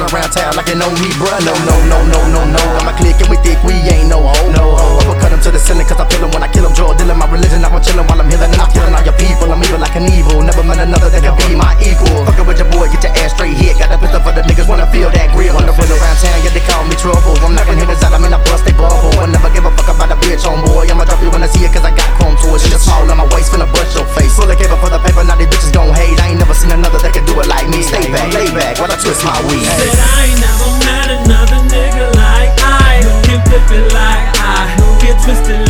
around town like you know me, bruh. No, I'ma click and we thick, we ain't no hoe. Uppercut him to the ceiling cause I feel him when I kill him. Drug dealing, my religion, I'm chillin' while I'm healing. And I'm killing all your people, I'm evil like an evil. Never met another that can be my equal. Fuckin' with your boy, get your ass straight hit. Got a pistol for the niggas wanna feel that grip. Wanna run around town, yeah, they call me trouble. I'm knocking hitters out, I mean I bust they bubble. I never give a fuck about a bitch on boy. I'ma drop you when I see it cause I got chrome to it. Shit just small on my waist, finna bust your face. Full of cable for the paper, now these bitches gon' hate. I ain't never seen another that can do it like me. Stay back, lay back, while I twist my weed. Said I ain't never met another nigga like I. Can flip it like I, get twisted